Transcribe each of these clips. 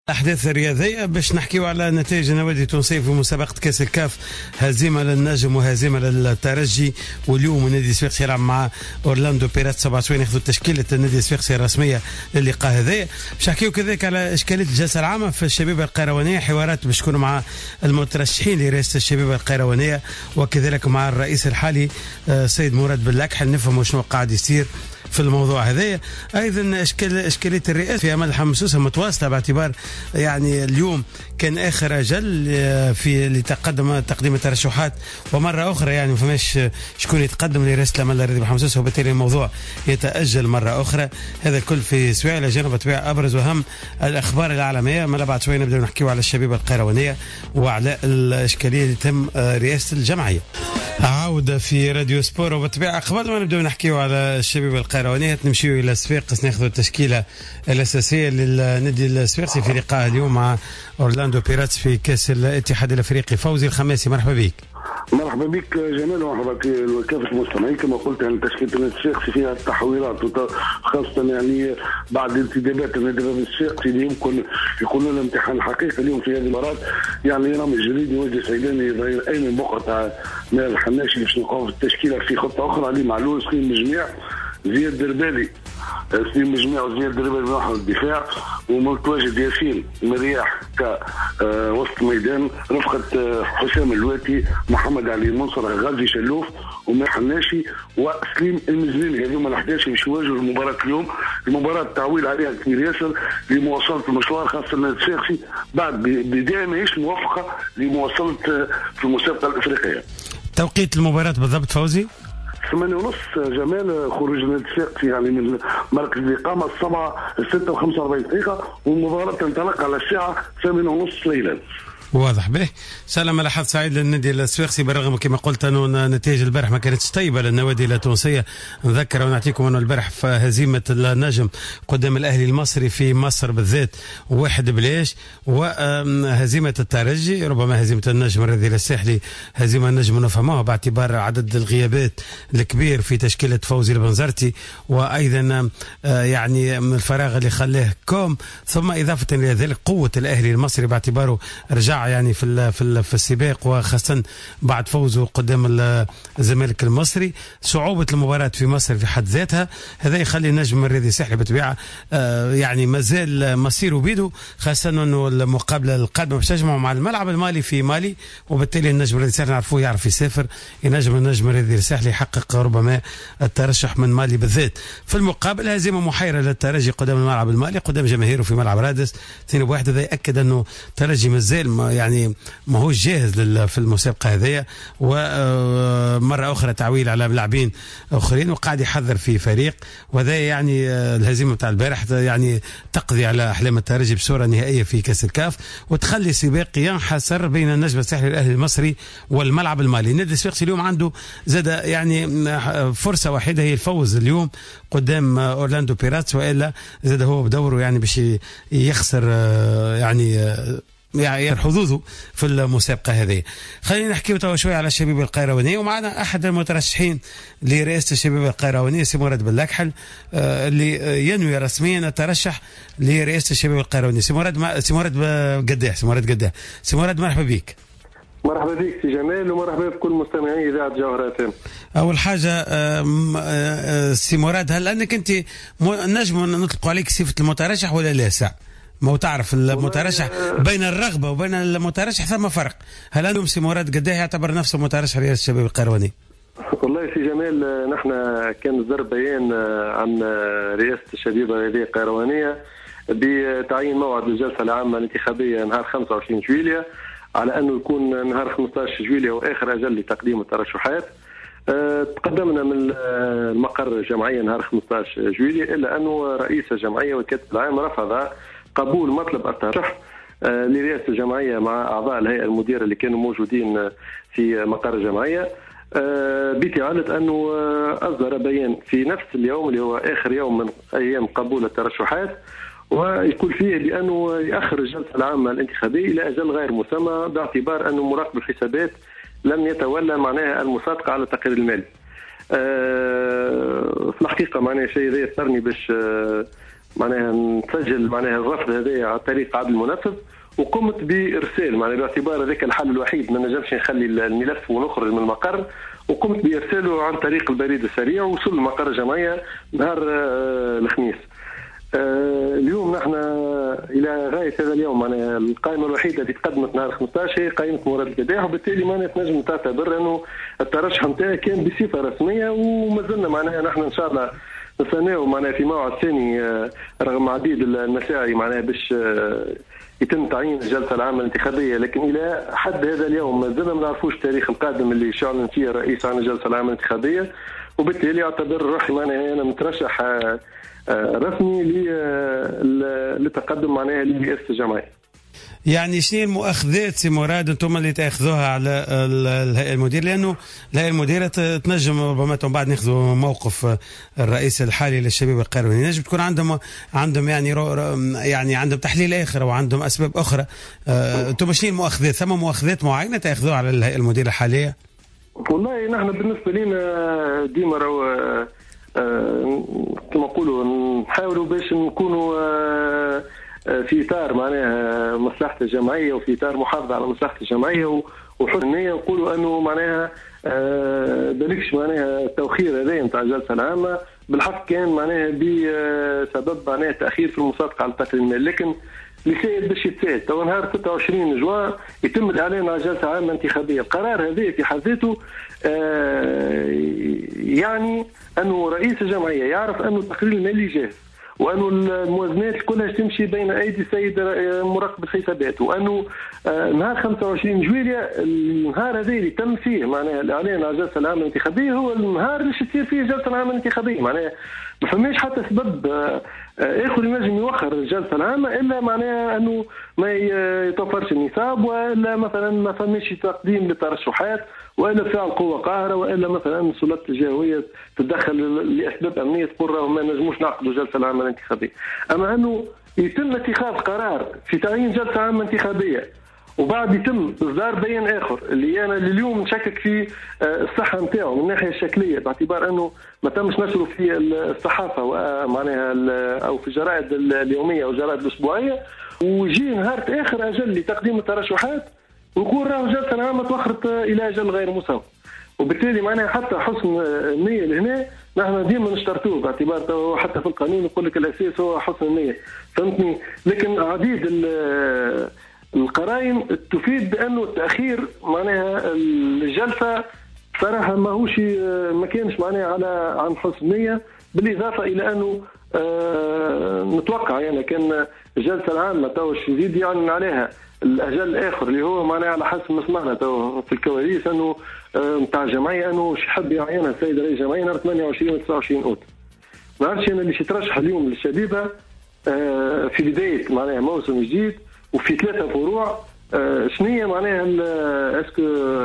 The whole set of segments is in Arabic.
الأحداث الرياضية باش نحكيو على نتائج النوادي التونسية في مسابقة كأس الكاف، هزيمة للنجم وهزيمة للترجي. واليوم النادي الصفاقسي يلعب مع أورلاندو بيراتس 27 ياخذوا تشكيلة النادي الصفاقسي الرسمية للقاء هذايا. باش نحكيو كذلك على إشكالية الجلسة العامة في الشبيبة القيروانية، حوارات باش تكون مع المترشحين لرئاسة الشبيبة القيروانية وكذلك مع الرئيس الحالي سيد مراد باللكحل، نفهموا شنو قاعد يصير في الموضوع هذايا. ايضا اشكاليه الرئاسه في امل حمسوسه متواصله، باعتبار يعني اليوم كان اخر اجل في تقديم الترشحات، ومره اخرى يعني ما فماش شكون يتقدم لرئاسه الامل الرياضي بحمسوسه، وبالتالي الموضوع يتاجل مره اخرى. هذا الكل في سواء الى جانب طبيعه ابرز واهم الاخبار العالميه. ما بعد شويه نبدا نحكيو على الشبيبه القيروانيه وعلى الاشكاليه اللي تم رئاسه الجمعيه. عودة في راديو سبور، وبالطبيعة قبل ما نبدأ نحكيو على الشبيبة القيروانية نمشيو إلى صفاقس ناخذ التشكيلة الأساسية للنادي الصفاقسي في لقاء اليوم مع أورلاندو بيراتس في كأس الاتحاد الأفريقي. فوزي الخماسي، مرحبا بك. مرحبا بك جمال، ومرحبا بكافة المستمعين. كما قلت يعني تشكيلة النادي الصفاقسي فيها التحويرات، خاصة يعني بعد انتدابات النادي الصفاقسي اللي يمكن يكون له الامتحان الحقيقي اليوم في هذه المباراة. يعني رامي الجريدي وجه سيداني ظهير ايمن بقعة من الحناشي باش نلقاو في التشكيلة في خطة أخرى علي معلول سليم مجميع زياد دربالي سليم مجميع وزياد دربالي بنحو الدفاع، ومتواجد ياسين مرياح كوسط ميدان رفقة حسام الواتي محمد علي منصر غازي شلوف وماح الناشي وسليم المزنيني. هذوما ال11 باش يواجهوا المباراة اليوم. المباراة تعويل عليها كبير ياسر لمواصلة المشوار، خاصة النادي الصفاقسي بعد بداية ماهيش موفقة لمواصلة في المسابقة الأفريقية. توقيت المباراة بالضبط فوزي 8:30 جمال، خروج النادي الصفاقسي يعني من مركز الإقامة 6:45 دقيقة، والمباراة تنطلق على الساعة 8:30 ليلا. واضح به. سلام على حظ سعيد للنادي الصفاقسي، بالرغم كما قلت انه نتائج البارح ما كانتش طيبه للنوادي التونسيه. نذكر ونعطيكم انه البارح في هزيمه النجم قدام الاهلي المصري في مصر بالذات 1-0، وهزيمه الترجي ربما هزيمه النجم الرذيل الساحلي هزيمه النجم نفهموها باعتبار عدد الغيابات الكبير في تشكيله فوزي البنزرتي، وايضا يعني من الفراغ اللي خلاه كوم، ثم اضافه الى ذلك قوه الاهلي المصري باعتباره رجع يعني في السباق، وخاصة بعد فوزه قدام الزمالك المصري. صعوبة المباراة في مصر في حد ذاتها هذا يخلي النجم الرياضي الساحلي بالطبيعة يعني مازال مصيره بيده، خاصة انه المقابلة القادمة باش تجمعوا مع الملعب المالي في مالي، وبالتالي النجم الرياضي الساحلي نعرفوه يعرف يسافر، النجم الرياضي الساحلي يحقق ربما الترشح من مالي بالذات. في المقابل هزيمة محيرة للترجي قدام الملعب المالي قدام جماهيره في ملعب رادس 2-1. هذا يأكد انه الترجي مازال يعني ما هوش جاهز في المسابقة هذية، ومرة أخرى تعويل على لاعبين آخرين وقاعد يحذر في فريق، وهذا يعني الهزيمة بتاع البارح يعني تقضي على أحلام الترجي بصورة نهائية في كأس الكاف، وتخلي سباق ينحسر بين النجم الساحلي الأهلي المصري والملعب المالي. النادي الصفاقسي اليوم عنده زاد يعني فرصة واحدة هي الفوز اليوم قدام أورلاندو بيراتس، وإلا زاد هو بدوره يعني باش يخسر يعني حظوظه في المسابقة هذه. خلينا نحكي توا شوي على الشبيبة القيروانية، ومعنا أحد المترشحين لرئاسة الشبيبة القيروانية سي مراد باللكحل اللي ينوي رسميا الترشح لرئاسة الشبيبة القيروانية. سي مراد قداح. سي مراد مرحبا بك. مرحبا بك سي جمال، ومرحبا بكل مستمعي إذاعة جوهرة. أول حاجة سي مراد، هل أنك أنت نجم نطلق عليك صفة المترشح ولا لا؟ ما تعرف المترشح بين الرغبة وبين المترشح ثم فرق. هل أنتم سي مراد قداه يعتبر نفسه مترشح رئاسة الشباب القيرواني؟ والله سي جمال، نحن كان صدر بيان عن رئاسة الشباب الرياضية القيروانية بتعيين موعد للجلسة العامة الانتخابية نهار 25 جويلية، على أنه يكون نهار 15 جويلية وآخر أجل لتقديم الترشحات. تقدمنا من المقر الجمعية نهار 15 جويلية، إلا أنه رئيس الجمعية والكاتب العام رفض قبول مطلب الترشح لرئاسة الجمعية مع أعضاء الهيئة المديرة اللي كانوا موجودين في مقر الجمعية، بتعالة أنه أصدر بيان في نفس اليوم اللي هو آخر يوم من أيام قبول الترشحات، ويقول فيه بأنه يأخر الجلسة العامة الانتخابية إلى أجل غير مسمى باعتبار أنه مراقب الحسابات لم يتولى معناها المصادقة على التقرير المالي. في الحقيقة معناها شيء ذا يضطرني باش معناها نسجل معناها الرفض هذا عن طريق عدل المنفذ، وقمت بارسال معناها باعتبار هذاك الحل الوحيد ما نجمش نخلي الملف ونخرج من المقر، وقمت بارساله عن طريق البريد السريع ووصل لمقر الجمعيه نهار الخميس. اليوم نحن الى غايه هذا اليوم معناها القائمه الوحيده اللي تقدمت نهار 15 هي قائمه مراد القداح، وبالتالي معناها تنجم تعتبر انه الترشح نتاعي كان بصفه رسميه، وما زلنا معناها نحن ان شاء الله نستناو معناها في موعد ثاني رغم عديد المساعي معناها باش يتم تعيين الجلسه العامه الانتخابيه، لكن الى حد هذا اليوم ما زلنا ما نعرفوش التاريخ القادم اللي يعلن فيه الرئيس عن الجلسه العامه الانتخابيه، وبالتالي اعتبر روحي معناها انا مترشح رسمي للتقدم معناها لرئاسه الجمعيه. يعني شنو المؤاخذات سي مراد انتم اللي تاخذوها على الهيئه المديره؟ لانه الهيئه المديره تنجم ربما بعد ناخذوا موقف الرئيس الحالي للشباب القرويين، نجم تكون عندهم يعني عندهم تحليل اخر وعندهم اسباب اخرى. انتم شنو المؤاخذات؟ ثم مؤاخذات معينه تاخذوها على الهيئه المديره الحاليه؟ والله نحن بالنسبه لنا ديما كما نقولوا نحاولوا باش نكونوا في اطار معناها مصلحه الجمعيه وفي اطار محافظه على مصلحه الجمعيه وحسن النيه، نقولوا انه معناها بالكش معناها التوخير هذا نتاع الجلسه العامه بالحق كان معناها بسبب معناها تاخير في المصادقه على تقرير المال، لكن اللي سائد باش يتسائل تو نهار 26 جوان يتم الاعلان على جلسه عامه انتخابيه. القرار هذا في حد ذاته يعني انه رئيس الجمعيه يعرف انه التقرير المالي جاهز، وانه الموازنات كلها تمشي بين ايدي السيد مراقب الحسابات، وانه نهار 25 جويلية النهار هذا اللي تم فيه معناها الاعلان على الجلسه العامه الانتخابيه هو النهار اللي تصير فيه الجلسه العامه الانتخابيه. معناها ما فماش حتى سبب اخر ينجم يوخر الجلسه العامه الا معناها انه ما يتوفرش النصاب، والا مثلا ما فماش تقديم للترشحات، والا فعل قوه قاهره، والا مثلا السلطات الجهويه تتدخل لاسباب امنيه تقول راهم ما نجموش نعقدوا الجلسه العامه الانتخابيه. اما انه يتم اتخاذ قرار في تعيين جلسه عامه انتخابيه وبعد يتم اصدار بيان اخر اللي انا اليوم نشكك في الصحه نتاعو من الناحيه الشكليه، باعتبار انه ما تمش نشره في الصحافه ومعناها او في الجرائد اليوميه او الجرائد الاسبوعيه، ويجي نهار اخر اجل لتقديم الترشحات ويقول راهو الجلسه العامه تاخرت الى اجل غير مسمى. وبالتالي معناها حتى حسن النيه لهنا نحن ديما نشترطوه، باعتبار حتى في القانون يقول لك الاساس هو حسن النيه، فهمتني؟ لكن عديد القرائن تفيد بانه التاخير معناها الجلسه صراحه ما كانش معناها عن حسن نيه، بالاضافه الى انه نتوقع يعني كان الجلسه العامه تو يزيد يعلن عليها الاجل الاخر اللي هو معناها على حسب ما سمعنا تو في الكواليس انه نتاع الجمعيه انه يحب يعينها السيد رئيس الجمعيه نهار 28 و 29 اوت. ما عرفتش انا اللي يترشح اليوم للشبيبه في بدايه معناها موسم جديد وفي 3 فروع، شنية معناها اسكو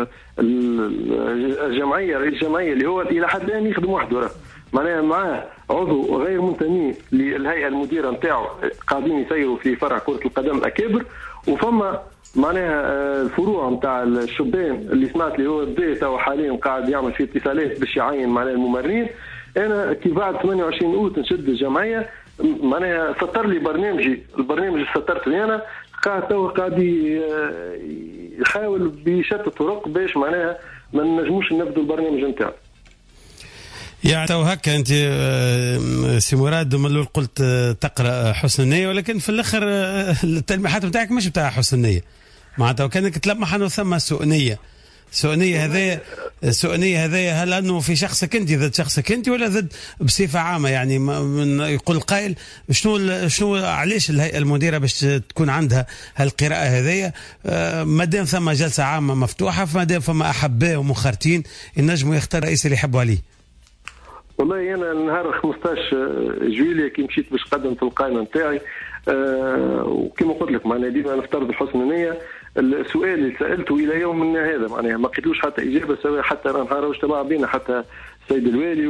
الجمعيه رئيس الجمعيه اللي هو الى حد الان يخدم وحده معناها معاه عضو غير منتمي للهيئه المديره نتاعو قاعدين يسيروا في فرع كره القدم الاكابر، وفما معناها الفروع نتاع الشبان اللي سمعت اللي هو بدا تو حاليا قاعد يعمل في اتصالات باش يعين معناها الممرين. انا كي بعد 28 اوت نشد الجمعيه معناها سطر لي البرنامج اللي سطرت لي انا قاعد يحاول بشتى الطرق باش معناها ما نجموش نبدو البرنامج نتاعو. يعني تو هكا انت سي مراد من الاول قلت تقرا حسن النيه، ولكن في الاخر التلميحات نتاعك مش بتاع حسن النيه، معناتها كانك تلمح انه ثم سوء نيه هذايا هل انه في شخصك انت ضد شخصك انت ولا ضد بصفه عامه؟ يعني من يقول قائل شنو علاش الهيئه المديره باش تكون عندها هالقراءه هذيا ما دام ثم جلسه عامه مفتوحه، فما دام فما احباء ومخرتين ينجموا يختار الرئيس اللي يحبوا عليه. والله انا نهار 15 جويلية كي مشيت باش قدمت القائمه نتاعي وكما قلت لك معناها ديما نفترض حسن النيه. السؤال اللي سالته الى يومنا هذا معناها ما لقيتلوش حتى اجابه، سواء حتى نهار اجتمع بينا حتى السيد الوالي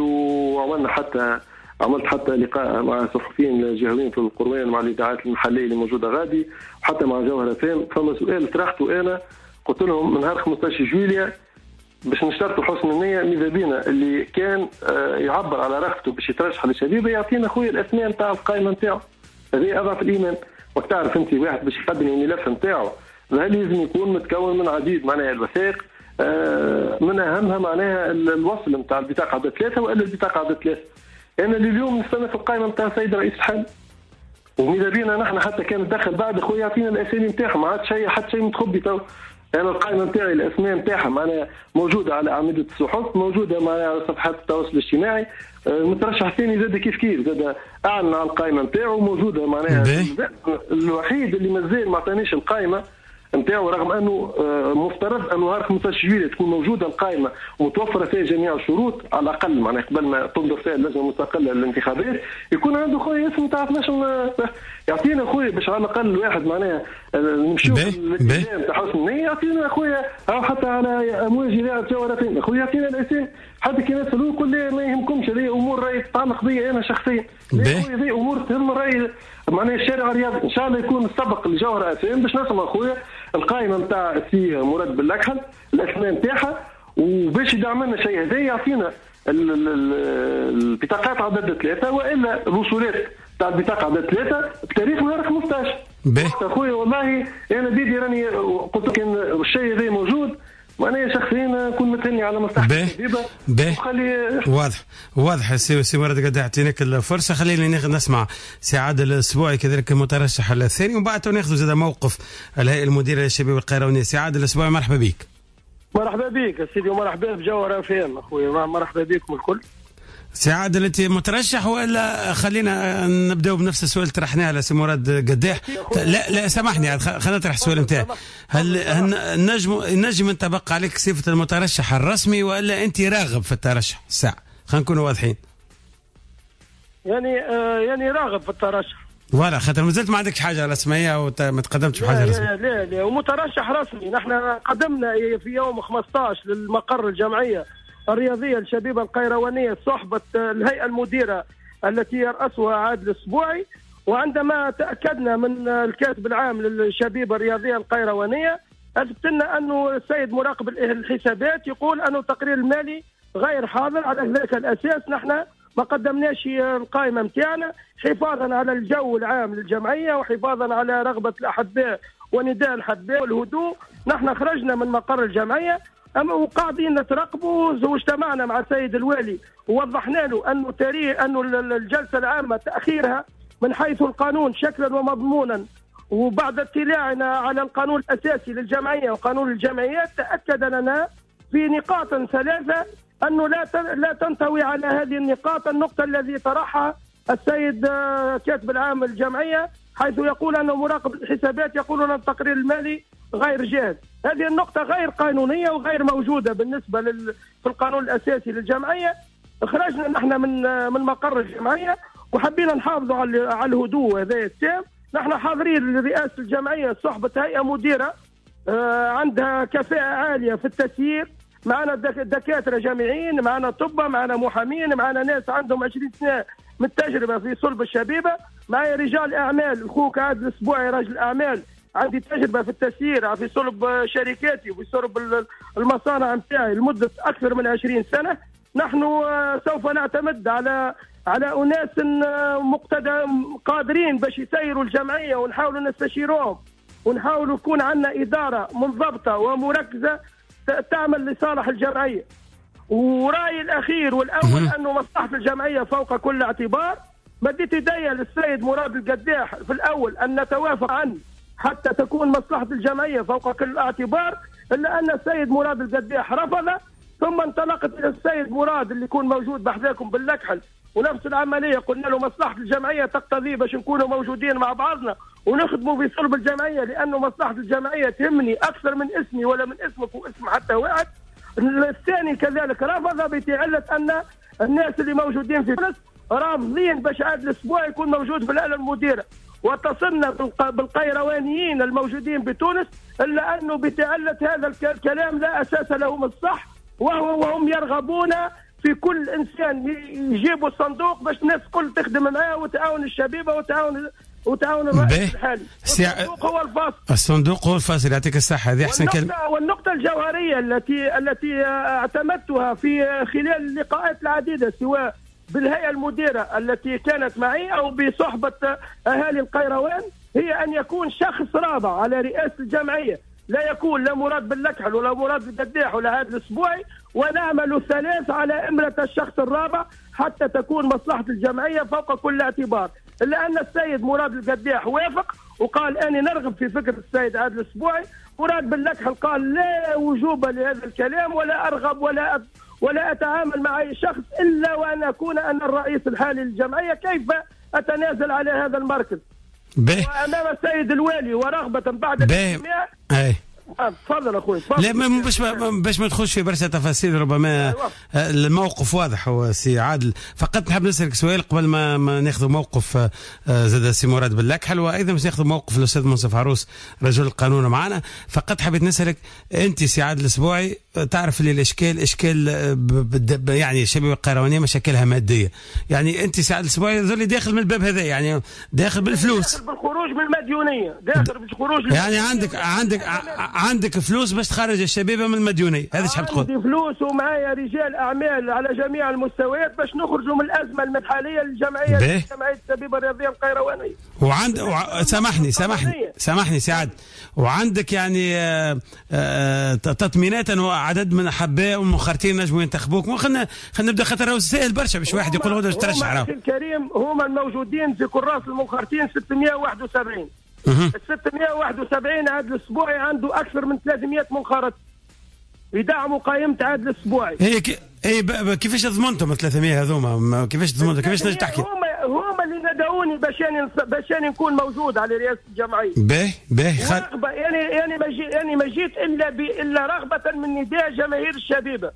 عملت حتى لقاء مع صحفيين الجهويين في القروان مع الاذاعات المحليه اللي موجوده غادي، وحتى مع جوهره فهم. سؤال طرحته انا قلت لهم من نهار 15 جويلية باش نشترطوا حسن النيه ماذا بينا اللي كان يعبر على رغبته باش يترشح للشبيبه يعطينا خويا الاسماء نتاع القائمه نتاعو. هذه اضعف الايمان. وتعرف انت واحد باش يقدم الملف نتاعو لازم يكون متكون من عديد معناها الوثائق، من اهمها معناها الوصل نتاع البطاقه عدد 3 والا البطاقه عدد 3. انا اللي اليوم نستنى في القائمه نتاع السيد رئيس الحل، وماذا بينا نحن حتى كان دخل بعد خويا يعطينا الاسامي نتاعهم، ما عاد شيء حتى شيء متخبي تو. انا القائمه نتاعي الاسماء نتاعها معناها موجوده على اعمده الصحف، موجوده معناها على صفحات التواصل الاجتماعي. المترشح الثاني زاد كيف زاد اعلن على القائمه نتاعو موجوده معناها. الوحيد اللي مازال ما عطانيش القائمه نتاعو رغم انه مفترض انه نهار 15 جويلية تكون موجوده القائمه ومتوفره فيها جميع الشروط على الاقل معناها قبل ما تنظر فيها اللجنه المستقله للانتخابات يكون عنده خويا اسم تاع 12 يعطينا خويا باش على الاقل الواحد معناها نمشيو للالتزام تاع حسن النيه. يعطينا خويا او حتى على امواج رياض جوهرتين خويا يعطينا الاسم. حتى كي نسالوه يقول لي ما يهمكمش هذه امور راهي تتعلق بي انا شخصيا. خويا هذه امور تهم راهي معناها الشارع الرياضي. ان شاء الله يكون السبق الجوهره اساسا باش نسمع خويا القائمه نتاع السي مراد باللكحل الاسماء نتاعها، وباش يدعم لنا شيء هذا يعطينا البطاقات عدد 3 والا الوصولات تاع البطاقه عدد 3 بتاريخ نهار 15. اخويا والله انا بيدي راني قلت لك ان الشيء هذا موجود وانا شخصيا نكون متهني على مصلحه الشبيبه. وخلي واضح سي مراد قد اعطيناك الفرصه. خليني نسمع سي عادل الاسبوعي كذلك المترشح الثاني ومن بعد ناخذ زاد موقف الهيئه المديره للشباب القيروانيه. سي عادل الاسبوعي مرحبا بك. مرحبا بك سيدي ومرحبا بجوهر فهم اخويا. مرحبا بكم الكل. سي عادل انت مترشح ولا خلينا نبداو بنفس السؤال طرحناه على سي مراد قداح؟ لا سامحني خلينا نطرح السؤال نتاعي. هل نجم انت بقى عليك صفه المترشح الرسمي ولا انت راغب في الترشح الساعه؟ خلينا نكونوا واضحين. يعني راغب في الترشح. ولا خاطر مازلت ما عندكش حاجه رسميه وما تقدمتش بحاجه رسميه. لا ومترشح رسمي. نحن قدمنا في يوم 15 للمقر الجمعيه الرياضيه للشبيبه القيروانيه صحبه الهيئه المديره التي يرأسها عادل الاسبوعي، وعندما تاكدنا من الكاتب العام للشبيبه الرياضيه القيروانيه اثبت لنا انه السيد مراقب الحسابات يقول انه التقرير المالي غير حاضر. على ذلك الاساس نحن ما قدمناش القائمه نتاعنا حفاظا على الجو العام للجمعيه وحفاظا على رغبه الاحباء ونداء الاحباء والهدوء. نحن خرجنا من مقر الجمعيه وقاعدين نترقبوا، واجتمعنا مع السيد الوالي ووضحنا له انه انه الجلسه العامه تاخيرها من حيث القانون شكلا ومضمونا، وبعد اطلاعنا على القانون الاساسي للجمعيه وقانون الجمعيات تاكد لنا في نقاط 3 انه لا تنطوي على هذه النقاط. النقطه الذي طرحها السيد كاتب العام للجمعيه حيث يقول انه مراقب الحسابات يقول ان التقرير المالي غير جاهز. هذه النقطة غير قانونية وغير موجودة بالنسبة في القانون الأساسي للجمعية. خرجنا نحن من مقر الجمعية وحبينا نحافظوا على الهدوء هذا التام. نحن حاضرين لرئاسة الجمعية صحبة هيئة مديرة عندها كفاءة عالية في التسيير. معنا دكاترة جامعيين، معنا طباء، معنا محامين، معنا ناس عندهم 20 سنة من التجربة في صلب الشبيبة، معي رجال أعمال. أخوك عادل الاسبوعي رجل أعمال عندي تجربة في التسيير في صلب شركاتي وفي صلب المصانع نتاعي لمدة أكثر من 20 سنة. نحن سوف نعتمد على أناس قادرين باش يسيروا الجمعية ونحاولوا نستشيروهم ونحاولوا يكون عندنا إدارة منضبطة ومركزة تعمل لصالح الجمعية. ورأيي الأخير والأول أنه مصلحة الجمعية فوق كل اعتبار. مديت يدي للسيد مراد القداح في الأول أن نتوافق عنه حتى تكون مصلحة الجمعية فوق كل اعتبار، إلا أن السيد مراد القداح رفض. ثم انطلقت إلى السيد مراد اللي يكون موجود بحذاكم باللكحل ونفس العملية قلنا له مصلحة الجمعية تقتضي باش نكونوا موجودين مع بعضنا ونخدموا في صلب الجمعية، لأنه مصلحة الجمعية تهمني أكثر من اسمي ولا من اسمك واسم حتى واحد. الثاني كذلك رفض بتعلة أن الناس اللي موجودين في تونس رافضين باش عادل الاسبوع يكون موجود في الهيئة المديرة، واتصلنا بالقيروانيين الموجودين بتونس إلا أنه بتعلة هذا الكلام لا أساس له من الصح، وهم يرغبون في كل إنسان يجيبوا الصندوق باش الناس كل تخدم معاه وتعاون الشبيبة وتعاون وتعاون الرئيس الحالي. الصندوق هو الفاصل. الصندوق هو الفاصل. يعطيك الصحة. هذه أحسن كلمة. والنقطة الجوهرية التي اعتمدتها في خلال اللقاءات العديدة سواء بالهيئة المديرة التي كانت معي أو بصحبة أهالي القيروان هي أن يكون شخص رابع على رئاسة الجمعية، لا يكون لا مراد باللكحل ولا مراد بالقداح ولا هذا الأسبوعي، ونعمل الثلاث على إمرة الشخص الرابع حتى تكون مصلحة الجمعية فوق كل اعتبار. إلا أن السيد مراد القداح وافق وقال أنا نرغب في فكرة السيد عادل الأسبوعي. مراد باللكحل قال لا وجوب لهذا الكلام ولا أرغب ولا أتعامل مع أي شخص إلا وأن أكون أنا الرئيس الحالي للجمعية. كيف أتنازل على هذا المركز وأمام السيد الوالي ورغبة بعد الاجتماع؟ تفضل اخوي. لا باش ما ندخلش في برشا تفاصيل، ربما الموقف واضح هو سي عادل. فقط نحب نسالك سؤال قبل ما ناخذ موقف زاد سي مراد باللكحل، وايضا باش ناخذ موقف الاستاذ منصف عروس رجل القانون معنا. فقط حبيت نسالك انت سي عادل الاسبوعي، تعرف اللي الاشكال اشكال يعني الشباب القيروانيه مشاكلها ماديه، يعني انت سي عادل الاسبوعي ذولي داخل من الباب هذا، يعني داخل بالفلوس، داخل بالخروج من المديونيه، داخل بالخروج يعني عندك فلوس باش تخرج الشباب من المديونيه. هذا ايش حاب تقول؟ عندي فلوس ومعايا رجال اعمال على جميع المستويات باش نخرجوا من الازمه المحليه للجمعيه جمعيه الشبيبه الرياضيه القيروانيه. سامحني سي عادل، وعندك يعني تطمينات انه عدد من احباء والمخرتين نجموا ينتخبوك. خلينا نبدا، خطر سهل برشا باش واحد يقول غدا ترشح. اخي الكريم هما الموجودين في كراس المخرتين 671. ال 671 عادل الاسبوعي عنده اكثر من 300 منخرط يدعموا قائمه عادل الاسبوعي. كيفاش ضمنتم 300 هذوما؟ كيفاش ضمنتم؟ كيفاش نجي تحكي؟ هما اللي ندعوني باش نكون موجود على رئاسه الجمعيه. يعني ما جيت الا رغبه من نداء جماهير الشبيبه.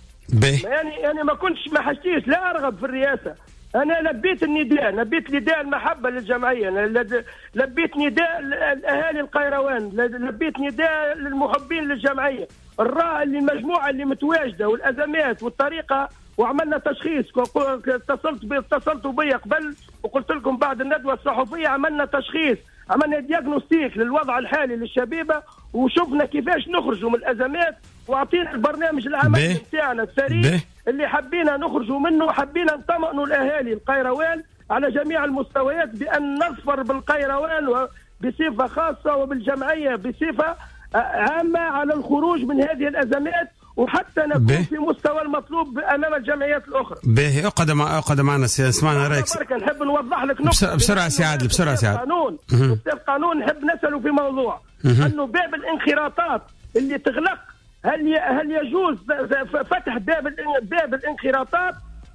يعني ما حشتيش لا ارغب في الرئاسه. أنا لبيت نداء المحبة للجمعية، لبيت نداء الأهالي القيروان، لبيت نداء للمحبين للجمعية، الراء اللي المجموعة اللي متواجدة والأزمات والطريقة، وعملنا تشخيص. اتصلتوا بي قبل وقلت لكم بعد الندوة الصحفية عملنا تشخيص، عملنا دياغنوستيك للوضع الحالي للشبيبة وشفنا كيفاش نخرجوا من الأزمات، وأعطينا البرنامج العملي بتاعنا السريع اللي حبينا نخرجوا منه، وحبينا نطمئنوا الأهالي القيروان على جميع المستويات بأن نظفر بالقيروان بصفة خاصة وبالجمعية بصفة عامة على الخروج من هذه الأزمات، وحتى نكون في مستوى المطلوب أمام الجمعيات الأخرى. باهي اقعد معنا اسمعنا رايك. نحب نوضح لك نقطة بسرعة سي عادل، بسرعة سي عادل. أستاذ قانون نحب نسأله في موضوع أنه باب الانخراطات اللي تغلق، هل يجوز فتح باب الانخراطات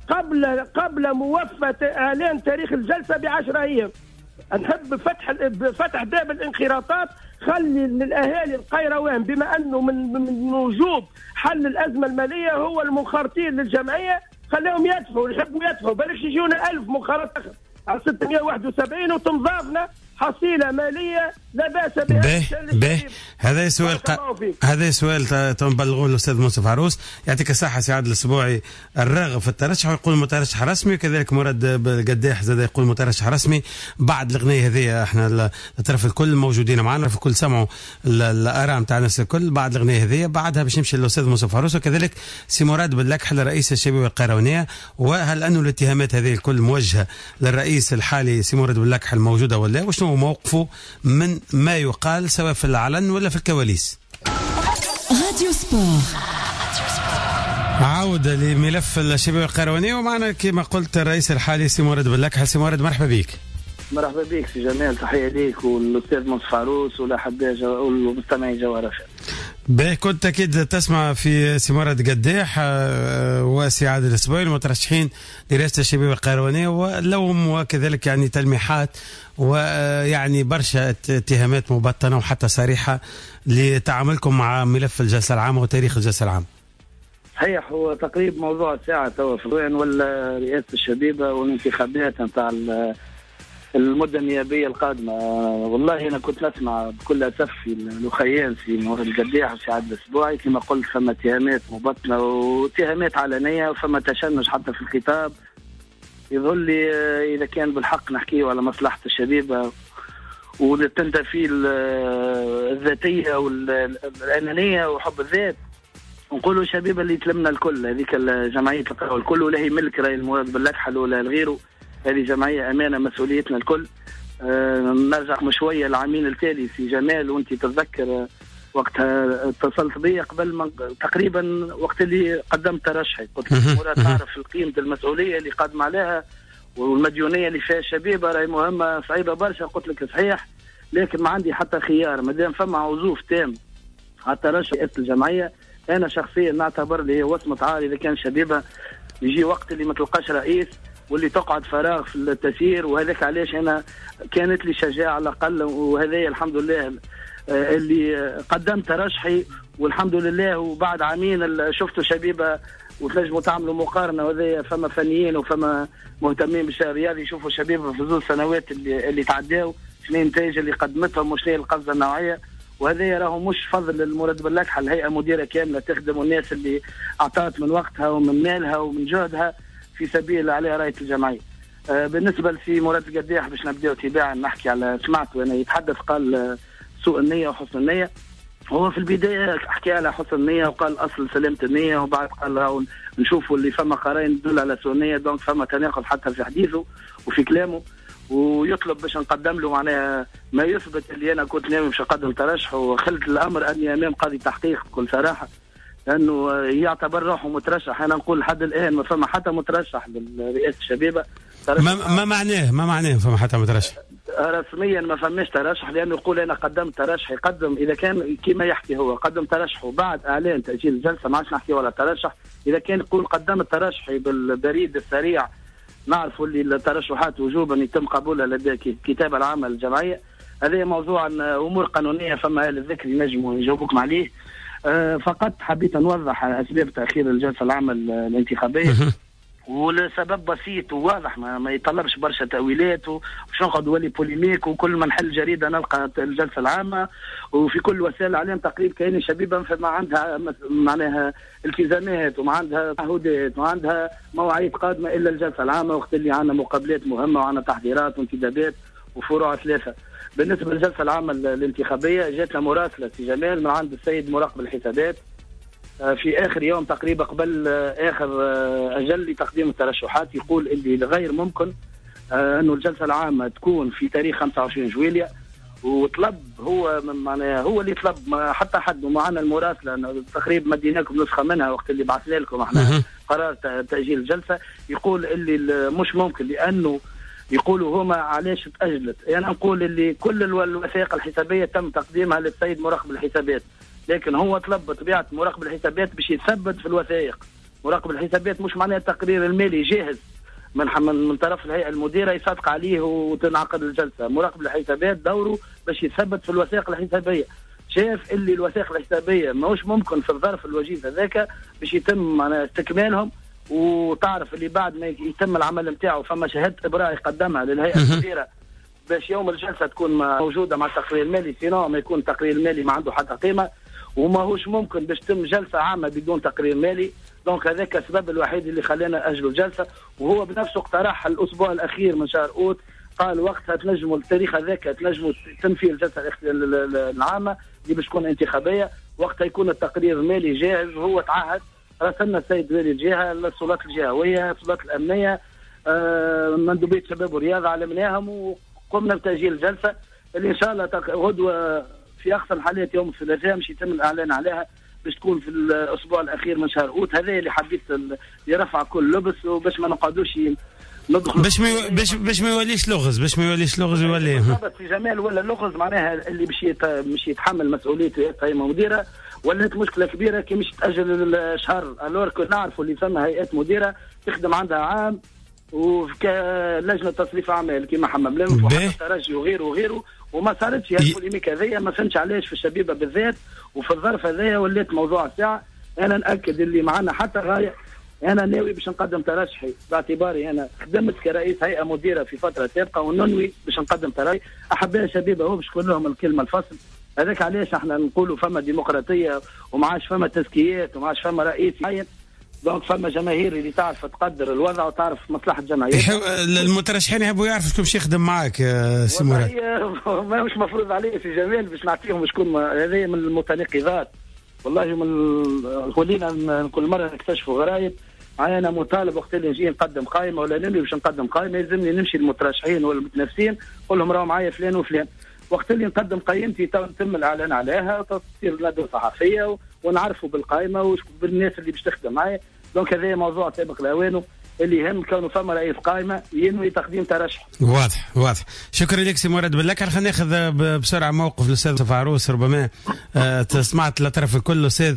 قبل موافقة إعلان تاريخ الجلسة ب10 أيام؟ نحب فتح باب الانخراطات، خلي للأهالي القيروان بما أنه من وجوب حل الأزمة المالية هو المنخرطين للجمعية، خليهم يحبوا يدفعوا بلاش يجونا 1000 منخرط على 671 وتنضافنا حصيلة مالية لا بأس بها. هذا سؤال تنبلغوه الأستاذ منصف عروس. يعطيك الصحة سي عادل الأسبوعي. الراغب في الترشح ويقول مترشح رسمي، وكذلك مراد بالقداح زاد يقول مترشح رسمي. بعد الأغنية هذه احنا الطرف الكل موجودين معنا، في الكل سمعوا الآراء نتاع الناس الكل. بعد الأغنية هذه بعدها باش نمشي للأستاذ منصف عروس، وكذلك سي مراد باللكحل رئيس الشبيبة القيروانية. وهل أنه الاتهامات هذه الكل موجهة للرئيس الحالي سي مراد باللكحل موجودة ولا وشنو موقفه من ما يقال سواء في العلن ولا في الكواليس؟ راديو سبور. عودة لملف الشباب القيروانية، ومعنا كما قلت الرئيس الحالي سي مراد باللكحل. سي مراد مرحبا بك. مرحبا بك سي جمال، تحية ليك والأستاذ منصف عروس والأحباء والمستمعين جوهر FM. كنت أكيد تسمع في سي مراد قداح وسي عادل الأسبوعي المترشحين لرئاسة الشباب القيروانية، ولهم وكذلك يعني تلميحات ويعني برشا اتهامات مبطنة وحتى صريحة لتعاملكم مع ملف الجلسة العامة وتاريخ الجلسة العامة. صحيح، هو تقريبا موضوع ساعة توا في الوين ولا رئاسة الشبيبة والانتخابات نتاع المدة النيابية القادمة. والله أنا كنت نسمع بكل أسف في الأخيان في مراد القداح وفي عادل الأسبوعي كما قلت، فما اتهامات مبطنة واتهامات علنية وفما تشنج حتى في الخطاب. يظل لي إذا كان بالحق نحكيه على مصلحة الشبيبة وتنتفي الذاتيه والانانيه وحب الذات. نقولوا شبيبه اللي تلمنا الكل، هذيك جمعيه القهوه الكل، ولا هي ملك راي المراد باللكحل ولا لغيره، هذه جمعيه امانه مسؤوليتنا الكل. نرجع شويه العامين التالي في جمال، وانت تتذكر وقتها اتصلت بي قبل تقريبا وقت اللي قدمت ترشحي، قلت لك مراد تعرف قيمه المسؤوليه اللي قادم عليها والمديونيه اللي فيها الشبيبه راهي مهمه صعيبه برشا. قلت لك صحيح، لكن ما عندي حتى خيار، ما دام فما عزوف تام على الترشح رئاسه الجمعيه، انا شخصيا نعتبر لي وصمه عار اذا كان شبيبه يجي وقت اللي ما تلقاش رئيس واللي تقعد فراغ في التسيير. وهذاك علاش انا كانت لي شجاعه على الاقل، وهذا الحمد لله اللي قدمت ترشحي والحمد لله. وبعد عامين شفتوا شبيبه وتنجموا تعملوا مقارنه، وهذا فما فنيين وفما مهتمين بالشيء الرياضي يشوفوا شبيبه في زوج سنوات اللي تعداو شنو النتائج اللي قدمتهم وشنو القفزه النوعيه. وهذا راهو مش فضل المراد باللكحل، الهيئه مديره كامله تخدم، والناس اللي اعطت من وقتها ومن مالها ومن جهدها في سبيل على رايه الجمعيه. بالنسبه لسي مراد القداح باش نبداو تباعا نحكي على سمعت وانا يتحدث قال سوء النيه وحسن النيه. هو في البدايه حكى على حسن النيه وقال اصل سلامه النيه، وبعد قال راهو نشوفوا اللي فما قرائن تدل على سوء النيه، دونك فما تناقض حتى في حديثه وفي كلامه، ويطلب باش نقدم له معناها ما يثبت اللي انا كنت ناوي باش نقدم ترشح. وخلت الامر اني امام قاضي تحقيق بكل صراحه، لانه يعتبر روحه مترشح. انا نقول لحد الان ما فما حتى مترشح لرئاسه الشبيبه. ما معناه فما حتى مترشح رسميا؟ ما فماش ترشح، لانه يقول انا قدمت ترشح. يقدم اذا كان كما يحكي هو قدم ترشحه بعد اعلان تاجيل الجلسه، ما عادش نحكي ولا ترشح. اذا كان يقول قدمت ترشحي بالبريد السريع، نعرفوا اللي الترشحات وجوبا يتم قبولها لدى الكتابه العامه للجمعيه. هذا موضوع امور قانونيه، فما اهل الذكر ينجموا يجاوبوكم عليه. فقط حبيت نوضح اسباب تاخير الجلسه العامه الانتخابيه، ولسبب بسيط وواضح، ما يطلبش برشا تاويلات وش نقعد نولي بوليميك، وكل ما نحل جريده نلقى الجلسه العامه. وفي كل وسائل الاعلام تقريبا كاين شبيبه فما عندها معناها التزامات وما عندها تعهدات وما عندها مواعيد قادمه الا الجلسه العامه، وقت اللي عندنا مقابلات مهمه وعندنا تحضيرات وانتدابات وفروع ثلاثه. بالنسبه للجلسه العامه الانتخابيه جاتنا مراسله في جمال من عند السيد مراقب الحسابات في اخر يوم تقريبا قبل اخر اجل لتقديم الترشحات، يقول اللي غير ممكن انه الجلسه العامه تكون في تاريخ 25 جويلية. وطلب هو معناها هو اللي طلب، ما حتى حد معنا المراسله تقريبا مديناكم نسخه منها وقت اللي بعثنا لكم احنا قرار تاجيل الجلسه. يقول اللي مش ممكن، لانه يقولوا هما علاش تاجلت. انا يعني نقول اللي كل الوثائق الحسابيه تم تقديمها للسيد مراقب الحسابات، لكن هو طلب بطبيعه مراقب الحسابات باش يثبت في الوثائق. مراقب الحسابات مش معناه التقرير المالي جاهز من طرف الهيئه المديره يصدق عليه وتنعقد الجلسه. مراقب الحسابات دوره باش يثبت في الوثائق الحسابيه. شاف اللي الوثائق الحسابيه ماهوش ممكن في الظرف الوجيز هذاك باش يتم استكمالهم، وتعرف اللي بعد ما يتم العمل نتاعو فما شهاده ابراء يقدمها للهيئه المديره باش يوم الجلسه تكون موجوده مع التقرير المالي، سينو ما يكون التقرير المالي ما عنده حتى قيمه، وماهوش ممكن باش تم جلسه عامه بدون تقرير مالي. دونك هذاك السبب الوحيد اللي خلينا اجلوا الجلسه. وهو بنفسه اقترح الاسبوع الاخير من شهر اوت، قال وقتها تنجموا التاريخ هذاك تنجموا يتم فيه الجلسه العامه اللي باش تكون انتخابيه، وقتها يكون التقرير المالي جاهز. وهو تعهد، راسلنا السيد والي الجهه، السلطات الجهويه، السلطات الامنيه، مندوبيه شباب ورياضه، علمناهم وقمنا بتاجيل الجلسه اللي ان شاء الله غدوه في احسن الحالات يوم الثلاثاء مش يتم الاعلان عليها باش تكون في الاسبوع الاخير من شهر اوت. هذا اللي حبيت يرفع كل لبس وباش ما نقعدوش ندخل باش ما يوليش لغز يولي بالضبط في جمال ولا اللغز معناها اللي باش يتحمل مسؤوليته قائمه مديره. ولات مشكله كبيره كي مش تاجل الشهر. الور كنا نعرفوا اللي ثم هيئات مديره تخدم عندها عام وكلجنه تصريف اعمال كيما حمام لهم وحتى الترجي وغيره وما صارتش البوليميك هذيا. ما فهمتش علاش في الشبيبه بالذات وفي الظرف هذايا ولات موضوع الساعه. انا ناكد اللي معنا حتى غايه انا ناوي باش نقدم ترشحي باعتباري انا خدمت كرئيس هيئه مديره في فتره سابقه وننوي باش نقدم ترشحي. احباء الشبيبه هو باش نقول لهم الكلمه الفصل هذاك. علاش احنا نقولوا فما ديمقراطيه وما عادش فما تزكيات وما عادش فما رئيس معين. دونك فما جماهير اللي تعرف تقدر الوضع وتعرف مصلحه الجمعيه. المترشحين يحبوا يعرفوا شكون باش يخدم معاك سي مراد. ما مش مفروض عليه سي جمال باش نعطيهم شكون هذه من المتناقضات. والله ولينا كل مره نكتشفوا غرايب. انا مطالب وقت اللي نجي نقدم قائمه ولا نمشي باش نقدم قائمه يلزمني نمشي للمترشحين والمتنافسين نقول لهم راهو معايا فلان وفلان. وقت اللي نقدم قائمتي يتم الاعلان عليها تصير ندوه صحفيه ونعرفوا بالقائمه وبالناس اللي باش تخدم معايا. دونك هذا موضوع سابق لاوانه اللي يهم كونه فما رئيس قائمه ينوي تقديم ترشح. واضح. شكرا لك سي مراد بالله. خلينا ناخذ بسرعه موقف الاستاذ مصطفى عروس. ربما سمعت الاطراف الكل استاذ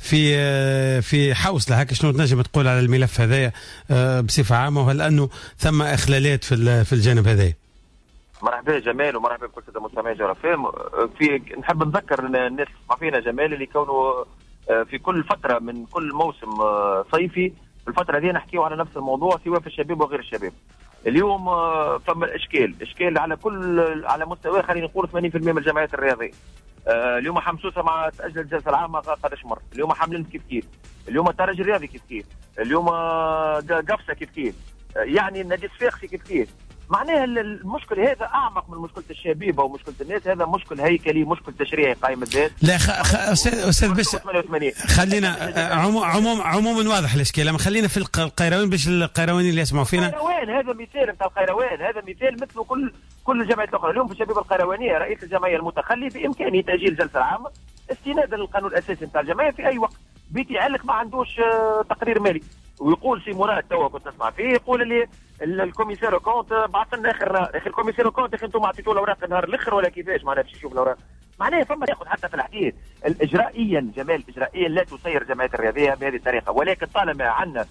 في حوصله هكا شنو تنجم تقول على الملف هذايا بصفه عامه وهل انه ثم اخلالات في الجانب هذايا؟ مرحبا جمال ومرحبا بكل ساده مستمعي جرى فهم. نحب نذكر الناس فينا جمال اللي كونوا في كل فتره من كل موسم صيفي الفتره هذه نحكيو على نفس الموضوع سواء في الشباب وغير الشباب. اليوم فما اشكال على مستوى خلينا نقول 80% من الجمعيات الرياضيه. اليوم حمسوسه مع تاجل الجلسه العامه قداش مره. اليوم حملين كيف اليوم الترجي الرياضي كيف اليوم قفصه كيف يعني النادي الصفاقسي كيف معناها المشكل هذا اعمق من مشكله الشبيبه ومشكله الناس. هذا مشكل هيكلي مشكل تشريعي قائم الذات. لا استاذ بس خلينا عموما واضح الاشكال. اما خلينا في القيروان باش القيروانيين اللي يسمعوا فينا. القيروان هذا مثال نتاع القيروان. هذا مثال مثل كل الجمعيات الاخرى. اليوم في الشبيبه القيروانيه رئيس الجمعيه المتخلي بامكانه تاجيل الجلسه العامه استنادا للقانون الاساسي نتاع الجمعيه في اي وقت. بيتي علق ما عندوش تقرير مالي ويقول سي مراد توا كنت نسمع فيه يقول لي الكوميسير كونت بعث لنا اخر نهار. اخي الكوميسير كونت اخي انتم عطيتوا الاوراق النهار الاخر ولا كيفاش معناها باش يشوف الاوراق. معناها فما ياخذ حتى في الحديث اجرائيا جمال اجرائيا لا تسير الجمعيات الرياضيه بهذه الطريقه. ولكن طالما عندنا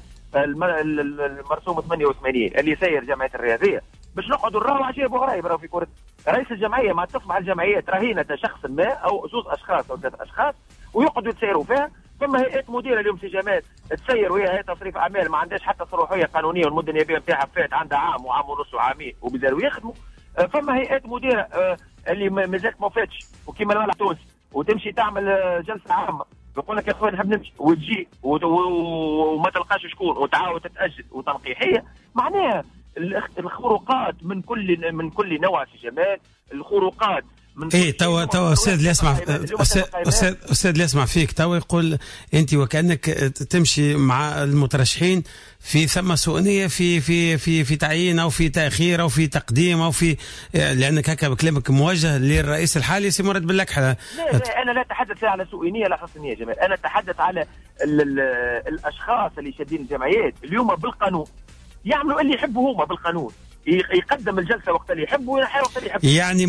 المرسوم 88 اللي يسير الجمعيات الرياضيه باش نقعدوا نراو عجيب وغرايب. راهو في كره رئيس الجمعيه ما تصبح الجمعيات رهينه شخص ما او زوج اشخاص او 3 اشخاص ويقعدوا يتسيروا فيها. ثم هيئات مديره اليوم في جمال تسير وهي هيئه تصريف اعمال ما عندهاش حتى صلاحيه قانونيه والمده النيابيه نتاعها فات عندها عام وعام ونص وعامين وبداوا يخدموا. فما هيئات مديره اللي مازالت ما فاتش وكيما الملعب التونسي وتمشي تعمل جلسه عامه يقول لك يا اخوان نحب نمشي وتجي وما تلقاش شكون وتعاود تتاجل وتنقيحيه. معناها الخروقات من كل نوع في جمال. الخروقات توا استاذ اللي يسمع استاذ اللي يسمع فيك توا يقول انت وكانك تمشي مع المترشحين في ثم سؤنيه في تعيين او في تاخير او في تقديم او في لانك هكا بكلامك موجه للرئيس الحالي سي مراد باللكحه. لا انا لا اتحدث على سؤنيه لا حسنيه يا جمال. انا اتحدث على الاشخاص اللي شادين الجمعيات اليوم بالقانون يعملوا اللي يحبوا هما بالقانون. يقدم الجلسه وقت اللي يحب وينحي وقت اللي يحب. يعني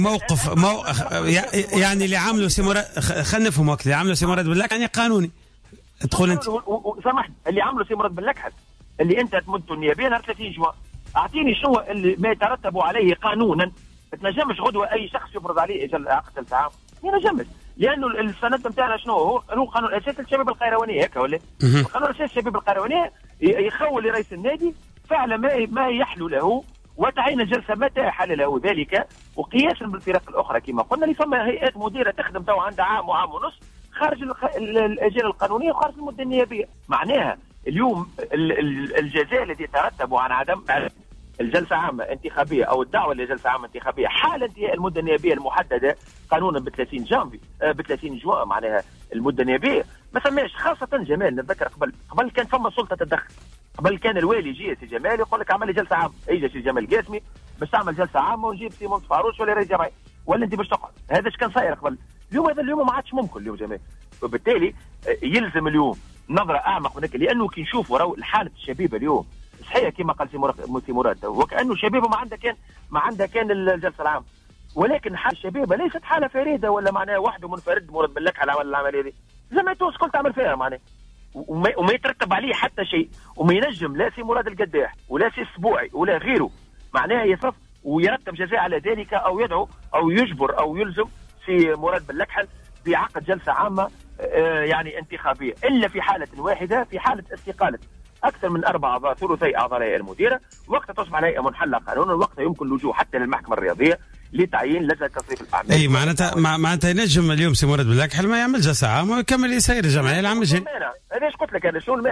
يعني اللي عامله سي مراد خلينا نفهم وقت اللي عامله سي مراد باللكحه يعني قانوني. تدخل انت سامحني اللي عامله سي مراد باللكحه اللي انت تمدته النيابيه نهار 30 جوان. اعطيني شنو اللي ما يترتب عليه قانونا. ما تنجمش غدوه اي شخص يفرض عليه عقد جلسه عام. ما ينجمش لانه السند نتاعنا شنو هو قانون اساسي الشباب القيروانيه هكا ولا القانون الاساسي الشباب القيروانيه يخول لرئيس النادي فعل ما يحلو له وتعين الجلسه متى حل له ذلك وقياسا بالفرق الاخرى كما قلنا اللي فما هيئات مديره تخدم تو عندها عام وعام ونص خارج الاجال القانونيه وخارج المده النيابيه. معناها اليوم الجزاء الذي يترتب عن عدم الجلسه عامه انتخابيه او الدعوه لجلسه عامه انتخابيه حال انتهاء المده النيابيه المحدده قانونا ب 30 جانفي ب 30 جوان. معناها المده النيابيه ما فماش خاصه جمال. نتذكر قبل كان فما سلطه تدخل. قبل كان الوالي يجي سي جمال يقول لك اعمل لي جلسه عامه. يجي سي جمال قاسمي باش تعمل جلسه عامه ونجيب سي مصطفى عروس ولا رئيس جمعيه ولا انت باش تقعد. هذا اش كان صاير قبل. اليوم ما عادش ممكن اليوم جمال. وبالتالي يلزم اليوم نظره اعمق من هيك لانه كي نشوفوا راهو حاله الشبيبه اليوم صحيح كما قال سي مراد وكانه الشبيبه ما عندها كان الجلسه العامه. ولكن حال الشبيبه ليست حاله فريده ولا معناها وحده منفرد مراد باللك على العمليه دي. زي تونس كل تعمل فيها معناها وما يترتب عليه حتى شيء وما ينجم لا سي مراد القداح ولا سي السبوعي ولا غيره معناها يصف ويرتب جزاء على ذلك او يدعو او يجبر او يلزم سي مراد باللكحل بعقد جلسه عامه يعني انتخابيه الا في حاله واحده في حاله استقاله اكثر من 4 اعضاء ثلثي اعضاء الهيئه المديره. وقتها تصبح الهيئه منحله قانونا وقتها يمكن اللجوء حتى للمحكمه الرياضيه لتعيين لجنه تصريف الاعمال. اي معناتها ينجم اليوم سي مراد باللكحل ما يعمل جلسه عامه ويكمل يسير الجمعيه العامه. هذا ايش قلت لك انا شنو المانع؟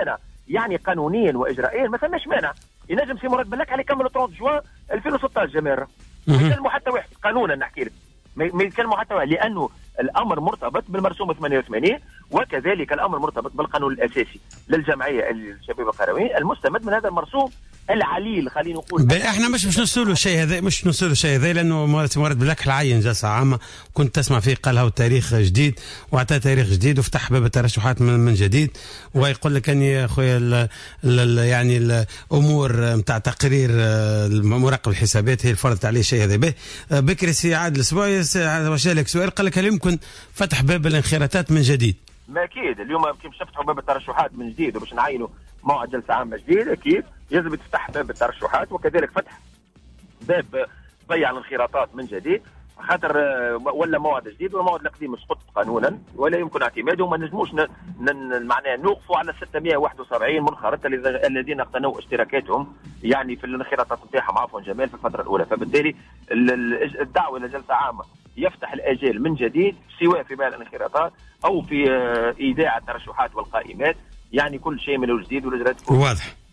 يعني قانونيا واجرائيا ما ثماش مانع، ينجم سي مراد بلك عليه يكمل 30 جوان 2016 جماهير ما يكلموا حتى واحد قانونا نحكي لك ما يتكلموا حتى واحد، لانه الامر مرتبط بالمرسوم 88 وكذلك الامر مرتبط بالقانون الاساسي للجمعيه الشباب القرويين المستمد من هذا المرسوم العليل. خلينا نقول احنا مش نوصلوا الشيء هذا، مش نوصلوا الشيء هذا، لانه مراد بلاك العين جلسه عامه كنت تسمع فيه قال هو تاريخ جديد واعطى تاريخ جديد وفتح باب الترشحات من جديد، ويقول لك اني يا خويا يعني الامور نتاع تقرير مراقب الحسابات هي الفرضت عليه الشيء هذا. بكري سي عادل الاسبوعي وشالك سؤال قال لك هل يمكن فتح باب الانخراطات من جديد؟ ما اكيد اليوم كيف نفتحوا باب الترشحات من جديد وباش نعينوا موعد جلسه عامه جديد، اكيد يجب تفتح باب الترشحات وكذلك فتح باب ضيع الانخراطات من جديد، خاطر ولا موعد جديد والموعد القديم سقط قانونا ولا يمكن اعتماده، وما نجموش معناها نوقفوا على 671 منخرط الذين اقتنوا اشتراكاتهم يعني في الانخراطات نتاعهم عفوا جمال في الفتره الاولى. فبالتالي الدعوه الى جلسه عامه يفتح الاجال من جديد سواء في بيع الانخراطات او في ايداع الترشحات والقائمات، يعني كل شيء من الجديد والاجراءات واضح.